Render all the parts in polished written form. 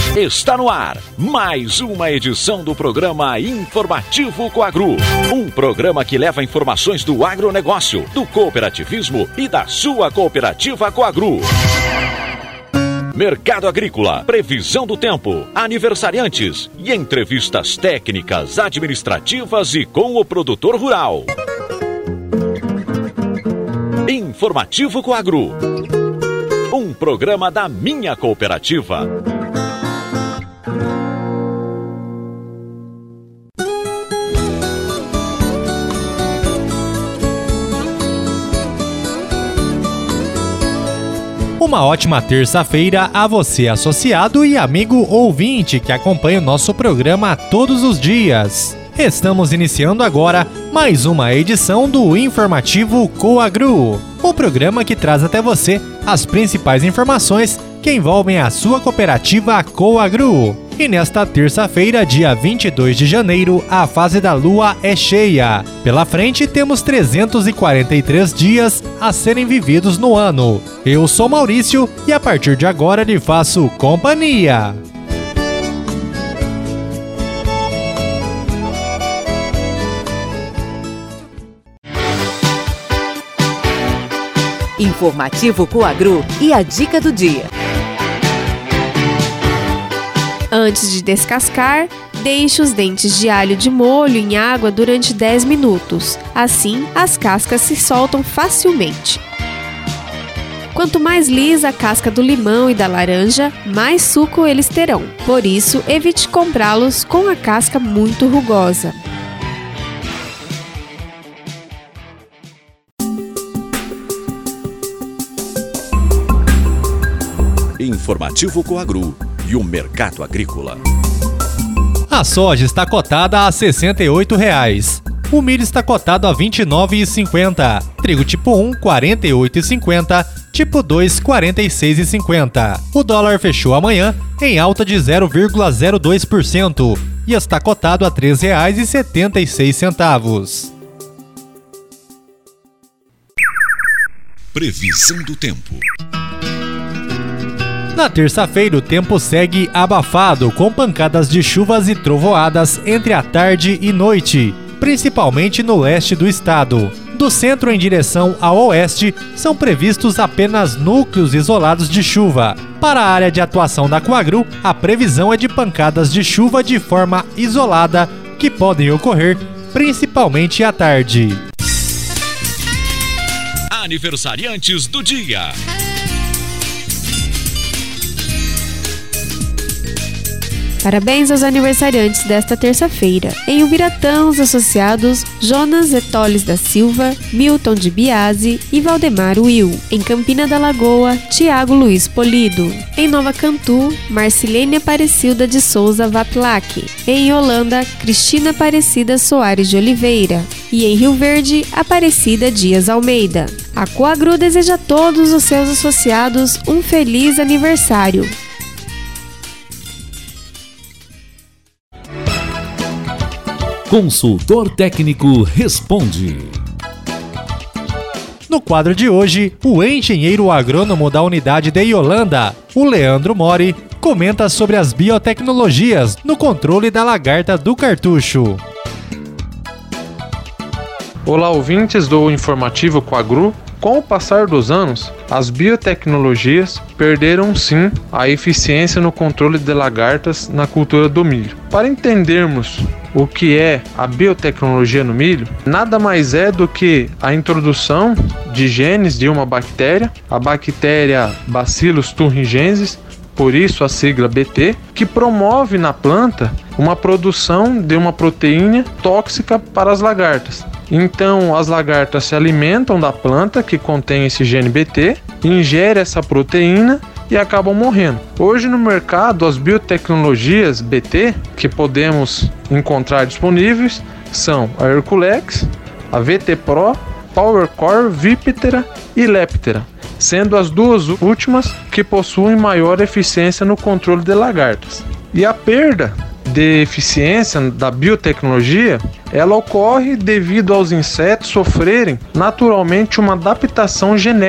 Está no ar mais uma edição do programa Informativo Coagro. Um programa que leva informações do agronegócio, do cooperativismo e da sua cooperativa Coagro. Mercado agrícola, previsão do tempo, aniversariantes e entrevistas técnicas, administrativas e com o produtor rural. Informativo Coagro. Um programa da minha cooperativa. Uma ótima terça-feira a você, associado e amigo ouvinte que acompanha o nosso programa todos os dias. Estamos iniciando agora mais uma edição do Informativo Coagro, o programa que traz até você as principais informações que envolvem a sua cooperativa Coagro. E nesta terça-feira, dia 22 de janeiro, a fase da lua é cheia. Pela frente, temos 343 dias a serem vividos no ano. Eu sou Maurício e a partir de agora lhe faço companhia. Informativo Coagro e a dica do dia. Antes de descascar, deixe os dentes de alho de molho em água durante 10 minutos. Assim, as cascas se soltam facilmente. Quanto mais lisa a casca do limão e da laranja, mais suco eles terão. Por isso, evite comprá-los com a casca muito rugosa. Informativo Coagro e o mercado agrícola. A soja está cotada a R$ 68,00. O milho está cotado a R$ 29,50. Trigo tipo 1, R$ 48,50. Tipo 2, R$ 46,50. O dólar fechou amanhã em alta de 0,02% e está cotado a R$ 3,76. Previsão do tempo. Na terça-feira, o tempo segue abafado, com pancadas de chuvas e trovoadas entre a tarde e noite, principalmente no leste do estado. Do centro em direção ao oeste, são previstos apenas núcleos isolados de chuva. Para a área de atuação da Coagro, a previsão é de pancadas de chuva de forma isolada, que podem ocorrer principalmente à tarde. Aniversariantes do dia. Parabéns aos aniversariantes desta terça-feira. Em Ubiratã, os associados Jonas Etoles da Silva, Milton de Biasi e Valdemar Will. Em Campina da Lagoa, Tiago Luiz Polido. Em Nova Cantu, Marcilene Aparecida de Souza Vaplac. Em Holanda, Cristina Aparecida Soares de Oliveira. E em Rio Verde, Aparecida Dias Almeida. A Coagro deseja a todos os seus associados um feliz aniversário. Consultor técnico responde. No quadro de hoje, o engenheiro agrônomo da unidade de Iolanda, o Leandro Mori, comenta sobre as biotecnologias no controle da lagarta do cartucho. Olá, ouvintes do Informativo Coagro. Com o passar dos anos, as biotecnologias perderam sim a eficiência no controle de lagartas na cultura do milho. Para entendermos o que é a biotecnologia no milho, nada mais é do que a introdução de genes de uma bactéria, a bactéria Bacillus thuringiensis, por isso a sigla BT, que promove na planta uma produção de uma proteína tóxica para as lagartas. Então, as lagartas se alimentam da planta que contém esse gene BT, ingerem essa proteína e acabam morrendo. Hoje no mercado, as biotecnologias BT que podemos encontrar disponíveis são a Herculex, a VT Pro, PowerCore, Viptera e Leptera, sendo as duas últimas que possuem maior eficiência no controle de lagartas. E a perda de eficiência da biotecnologia, ela ocorre devido aos insetos sofrerem naturalmente uma adaptação genética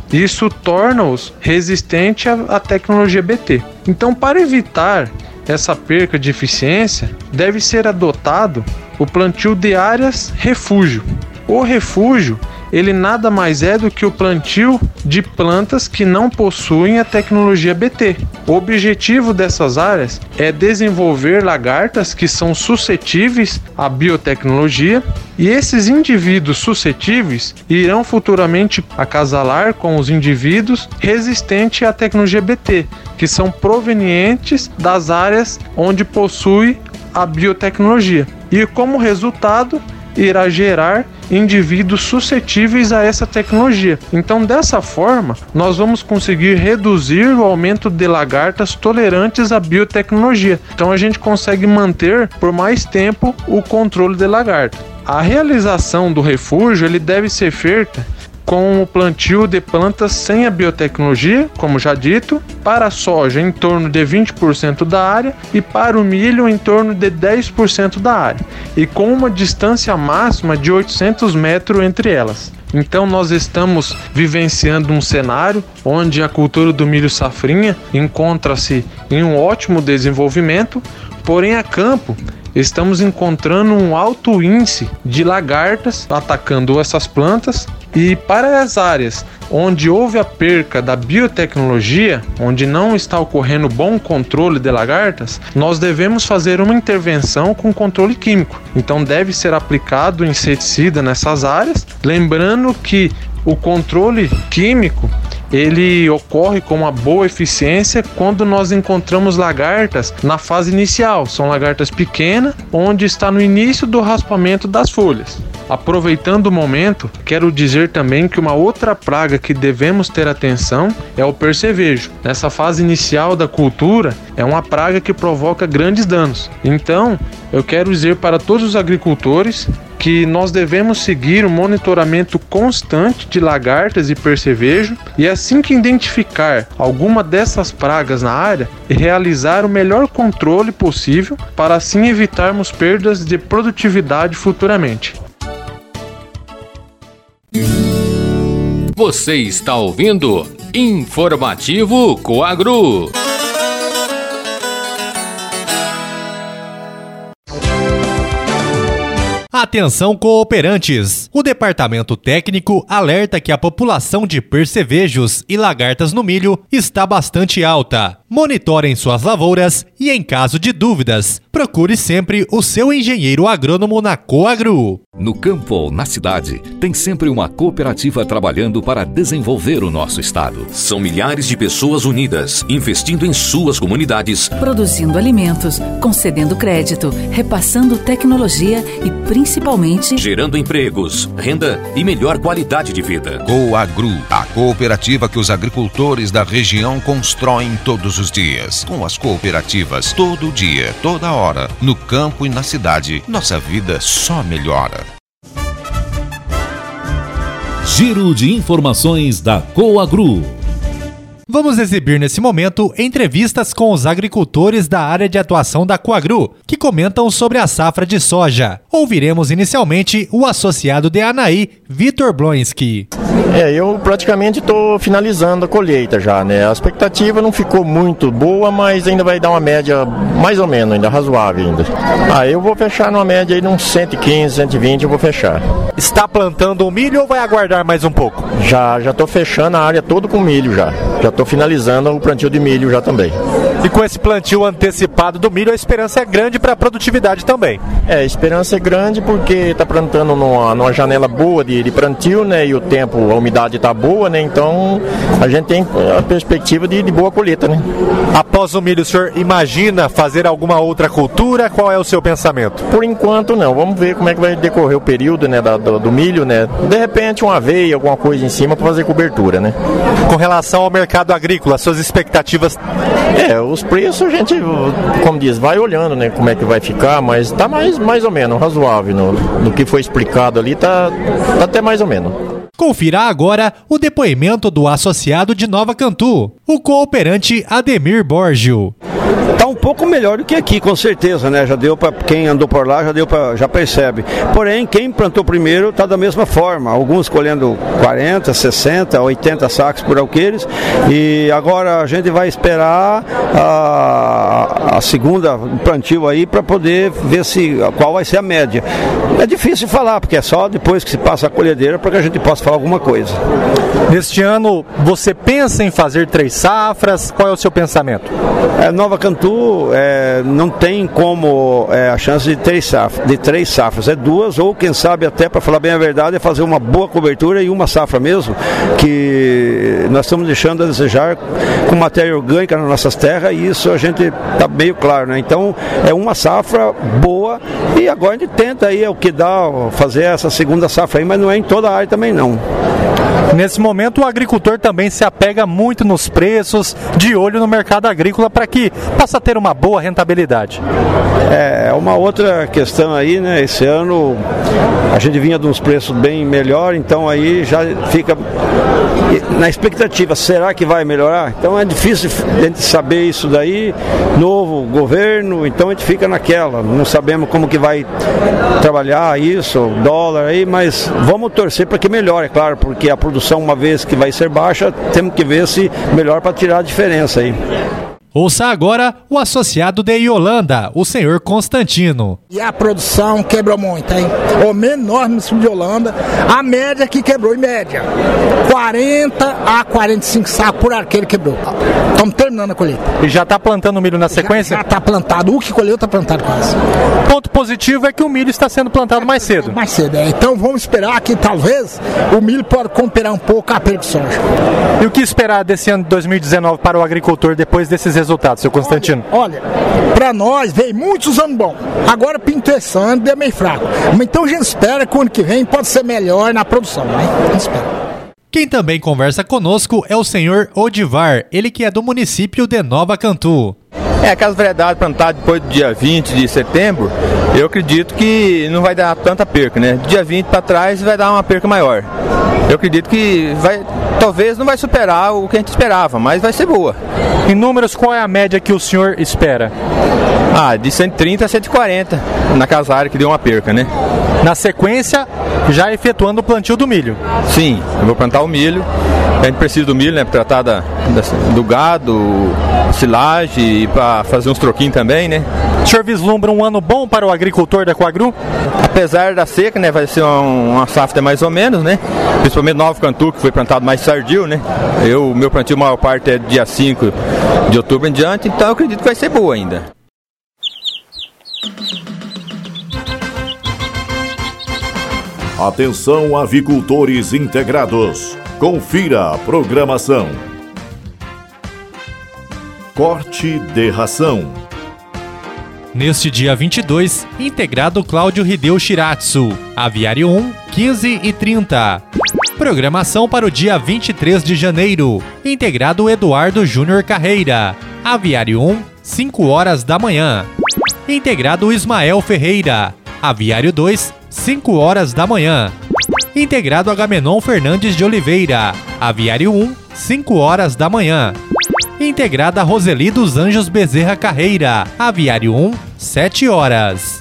Isso torna-os resistentes à tecnologia BT. Então, para evitar essa perca de eficiência, deve ser adotado o plantio de áreas refúgio. O refúgio, ele nada mais é do que o plantio de plantas que não possuem a tecnologia BT. O objetivo dessas áreas é desenvolver lagartas que são suscetíveis à biotecnologia, e esses indivíduos suscetíveis irão futuramente acasalar com os indivíduos resistentes à tecnologia BT, que são provenientes das áreas onde possui a biotecnologia. E como resultado, irá gerar indivíduos suscetíveis a essa tecnologia. Então, dessa forma, nós vamos conseguir reduzir o aumento de lagartas tolerantes à biotecnologia. Então, a gente consegue manter por mais tempo o controle de lagarta. A realização do refúgio ele deve ser feita com o plantio de plantas sem a biotecnologia, como já dito, para a soja em torno de 20% da área e para o milho em torno de 10% da área, e com uma distância máxima de 800 metros entre elas. Então nós estamos vivenciando um cenário onde a cultura do milho safrinha encontra-se em um ótimo desenvolvimento, porém a campo estamos encontrando um alto índice de lagartas atacando essas plantas. E para as áreas onde houve a perca da biotecnologia, onde não está ocorrendo bom controle de lagartas, nós devemos fazer uma intervenção com controle químico. Então deve ser aplicado inseticida nessas áreas, lembrando que o controle químico ele ocorre com uma boa eficiência quando nós encontramos lagartas na fase inicial. São lagartas pequenas, onde está no início do raspamento das folhas. Aproveitando o momento, quero dizer também que uma outra praga que devemos ter atenção é o percevejo. Nessa fase inicial da cultura, é uma praga que provoca grandes danos. Então, eu quero dizer para todos os agricultores que nós devemos seguir o monitoramento constante de lagartas e percevejo, e assim que identificar alguma dessas pragas na área, realizar o melhor controle possível para assim evitarmos perdas de produtividade futuramente. Você está ouvindo Informativo Coagro. Atenção, cooperantes! O Departamento Técnico alerta que a população de percevejos e lagartas no milho está bastante alta. Monitorem suas lavouras e, em caso de dúvidas, procure sempre o seu engenheiro agrônomo na Coagro. No campo ou na cidade, tem sempre uma cooperativa trabalhando para desenvolver o nosso estado. São milhares de pessoas unidas, investindo em suas comunidades, produzindo alimentos, concedendo crédito, repassando tecnologia e principalmente gerando empregos, renda e melhor qualidade de vida. Coagro, a cooperativa que os agricultores da região constroem todos os dias. Com as cooperativas, todo dia, toda hora, no campo e na cidade, nossa vida só melhora. Giro de informações da Coagro. Vamos exibir nesse momento entrevistas com os agricultores da área de atuação da Coagro, que comentam sobre a safra de soja. Ouviremos inicialmente o associado de Anaí, Vitor Blonski. Eu praticamente estou finalizando a colheita já, né? A expectativa não ficou muito boa, mas ainda vai dar uma média mais ou menos, ainda razoável ainda. Eu vou fechar numa média aí de uns 115, 120, eu vou fechar. Está plantando o milho ou vai aguardar mais um pouco? Já estou fechando a área toda com milho já. Já estou finalizando o plantio de milho já também. E com esse plantio antecipado do milho, a esperança é grande para a produtividade também. A esperança é grande porque está plantando numa janela boa de plantio, né? E o tempo, a umidade está boa, né? Então a gente tem a perspectiva de boa colheita, né? Após o milho, o senhor imagina fazer alguma outra cultura? Qual é o seu pensamento? Por enquanto não. Vamos ver como é que vai decorrer o período, né, do milho, né? De repente uma aveia, alguma coisa em cima para fazer cobertura, né? Com relação ao mercado agrícola, suas expectativas? Os preços a gente, como diz, vai olhando, né, como é que vai ficar, mas tá mais ou menos razoável no que foi explicado ali, tá até mais ou menos. Confira agora o depoimento do associado de Nova Cantu, o cooperante Ademir Borgio. Está um pouco melhor do que aqui, com certeza, né? Já deu para quem andou por lá, já percebe. Porém, quem plantou primeiro está da mesma forma. Alguns colhendo 40, 60, 80 sacos por alqueires. E agora a gente vai esperar a segunda plantio aí para poder ver qual vai ser a média. É difícil falar, porque é só depois que se passa a colhedeira para que a gente possa falar alguma coisa. Neste ano, você pensa em fazer 3 safras? Qual é o seu pensamento? Nova Cantu não tem como a chance de 3 safras. É 2 ou quem sabe até, para falar bem a verdade, é fazer uma boa cobertura e uma safra mesmo, que nós estamos deixando a desejar com matéria orgânica nas nossas terras, e isso a gente está meio claro, né? Então é uma safra boa e agora a gente tenta aí o que dá fazer essa segunda safra aí, mas não é em toda a área também não. Nesse momento o agricultor também se apega muito nos preços, de olho no mercado agrícola para que possa ter uma boa rentabilidade. É uma outra questão aí, né? Esse ano a gente vinha de uns preços bem melhor, então aí já fica na expectativa, será que vai melhorar? Então é difícil a gente saber isso daí, novo governo, então a gente fica naquela, não sabemos como que vai trabalhar isso, dólar aí, mas vamos torcer para que melhore, é claro, porque a produção, uma vez que vai ser baixa, temos que ver se melhor para tirar a diferença aí. Ouça agora o associado de Iolanda, o senhor Constantino. E a produção quebrou muito, hein? O menor município de Iolanda, a média que quebrou, em média, 40 a 45 sacos por arqueiro quebrou. Estamos terminando a colheita. E já está plantando milho na sequência? Já está plantado, o que colheu está plantado quase. Ponto positivo é que o milho está sendo plantado mais cedo. Mais cedo, Então vamos esperar que talvez o milho pode cooperar um pouco a perda de soja. E o que esperar desse ano de 2019 para o agricultor depois desses resultados, seu Constantino? Olha, para nós veio muitos anos bons. Agora pintou esse ano, deu meio fraco. Então a gente espera que o ano que vem pode ser melhor na produção, né? A gente espera. Quem também conversa conosco é o senhor Odivar, ele que é do município de Nova Cantu. Aquelas variedades plantadas depois do dia 20 de setembro, eu acredito que não vai dar tanta perca, né? Do dia 20 para trás vai dar uma perca maior. Eu acredito que talvez não vai superar o que a gente esperava, mas vai ser boa. Em números, qual é a média que o senhor espera? De 130 a 140 naquelas áreas que deu uma perca, né? Na sequência, já efetuando o plantio do milho? Sim, eu vou plantar o milho. A gente precisa do milho, né, para tratar do gado, silagem e para fazer uns troquinhos também, né? O senhor vislumbra um ano bom para o agricultor da Coagru? Apesar da seca, né, vai ser uma safra mais ou menos, né? Principalmente Nova Cantu, que foi plantado mais tardio, né? Meu plantio, a maior parte é dia 5 de outubro em diante, então eu acredito que vai ser boa ainda. Atenção, avicultores integrados. Confira a programação. Corte de ração. Neste dia 22, integrado Cláudio Hideo Shiratsu, Aviário 1, 15 e 30. Programação para o dia 23 de janeiro, integrado Eduardo Júnior Carreira, Aviário 1, 5 horas da manhã. Integrado Ismael Ferreira, Aviário 2, 5 horas da manhã. Integrado Agamenon Fernandes de Oliveira, Aviário 1, 5 horas da manhã. Integrada Roseli dos Anjos Bezerra Carreira, Aviário 1, 7 horas.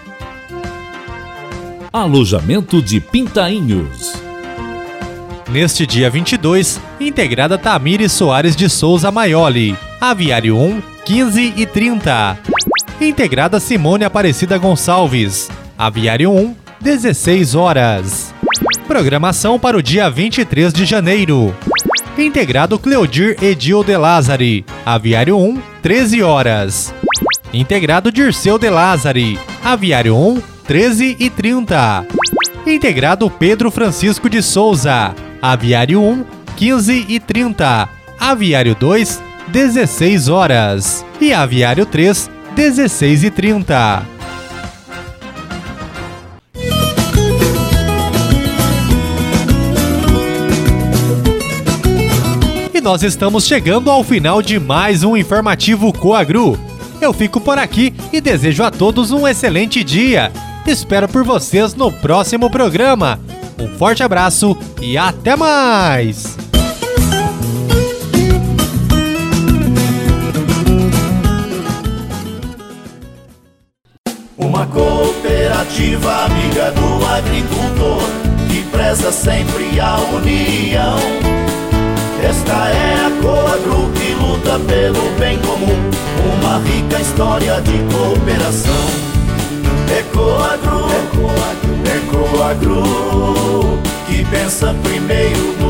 Alojamento de Pintainhos. Neste dia 22, integrada Tamires Soares de Souza Maioli, Aviário 1, 15 e 30. Integrada Simone Aparecida Gonçalves, Aviário 1, 16 horas. Programação para o dia 23 de janeiro. Integrado Cleodir Edil de Lázari, Aviário 1, 13 horas. Integrado Dirceu de Lázari, Aviário 1, 13 e 30. Integrado Pedro Francisco de Souza, Aviário 1, 15 e 30. Aviário 2, 16 horas. E Aviário 3, 16 e 30. E nós estamos chegando ao final de mais um informativo Coagru. Eu fico por aqui e desejo a todos um excelente dia. Espero por vocês no próximo programa. Um forte abraço e até mais! agricultor que preza sempre a união. Esta é a Coagro que luta pelo bem comum, uma rica história de cooperação. É Coagro, é Coagro, é Coagro que pensa primeiro no